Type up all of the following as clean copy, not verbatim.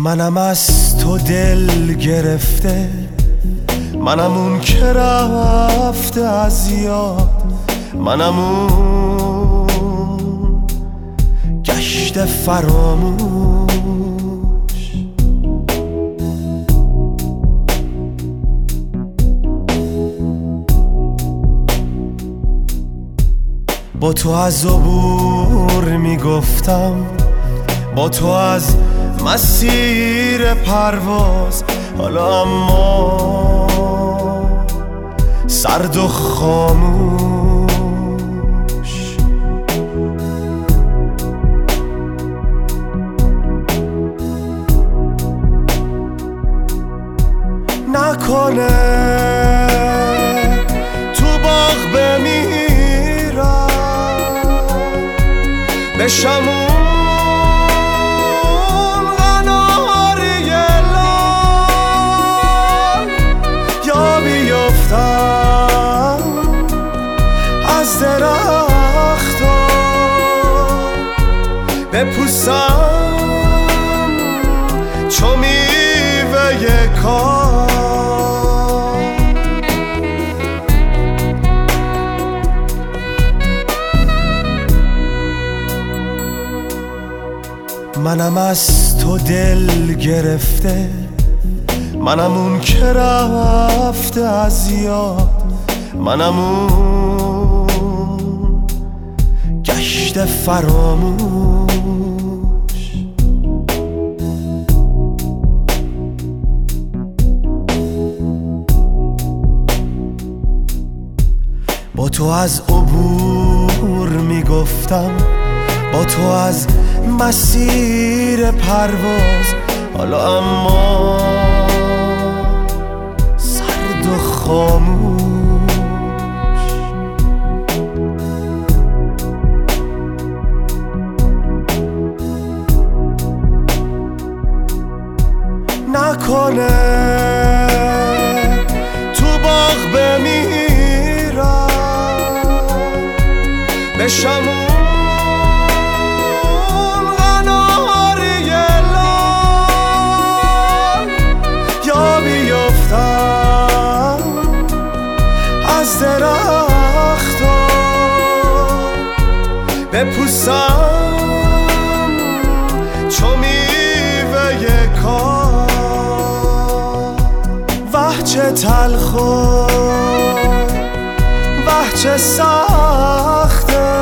منم از تو دل گرفته، منم اون که رفته از یاد، منم اون گشت فراموش. با تو از عبور میگفتم، با تو از مسیر پرواز، حالا اما سرد و خاموش. نکنه تو باغ بمیرم، بشم از درختم بپوسم چو میوه کار. منم از تو دل گرفته، منم اون که رفته از یاد، منم اون گشت فراموش. با تو از عبور میگفتم، با تو از مسیر پرواز، حالا اما سرد و خاموش. نکنه تو باغ بمیرم، بشم اون قناری لال، یا بیفتم از درختم بپوسم چو میوه کار. وه چه تلخ و وه چه سخته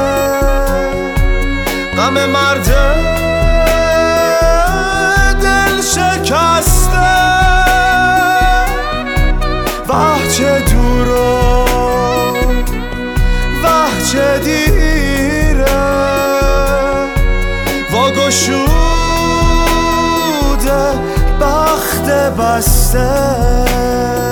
غم مرد دل شکسته، وه چه دور و وه چه دیره واگشوده بخت بسته.